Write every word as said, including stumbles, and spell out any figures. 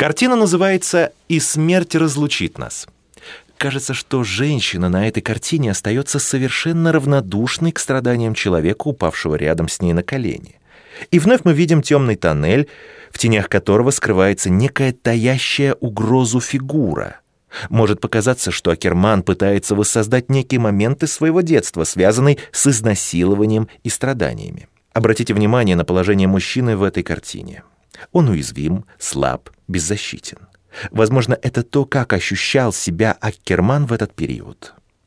Картина называется «И смерть разлучит нас». Кажется, что женщина на этой картине остается совершенно равнодушной к страданиям человека, упавшего рядом с ней на колени. И вновь мы видим темный тоннель, в тенях которого скрывается некая таящая угрозу фигура. Может показаться, что Акерман пытается воссоздать некие моменты своего детства, связанные с изнасилованием и страданиями. Обратите внимание на положение мужчины в этой картине. Он уязвим, слаб, беззащитен. Возможно, это то, как ощущал себя Акерман в этот период.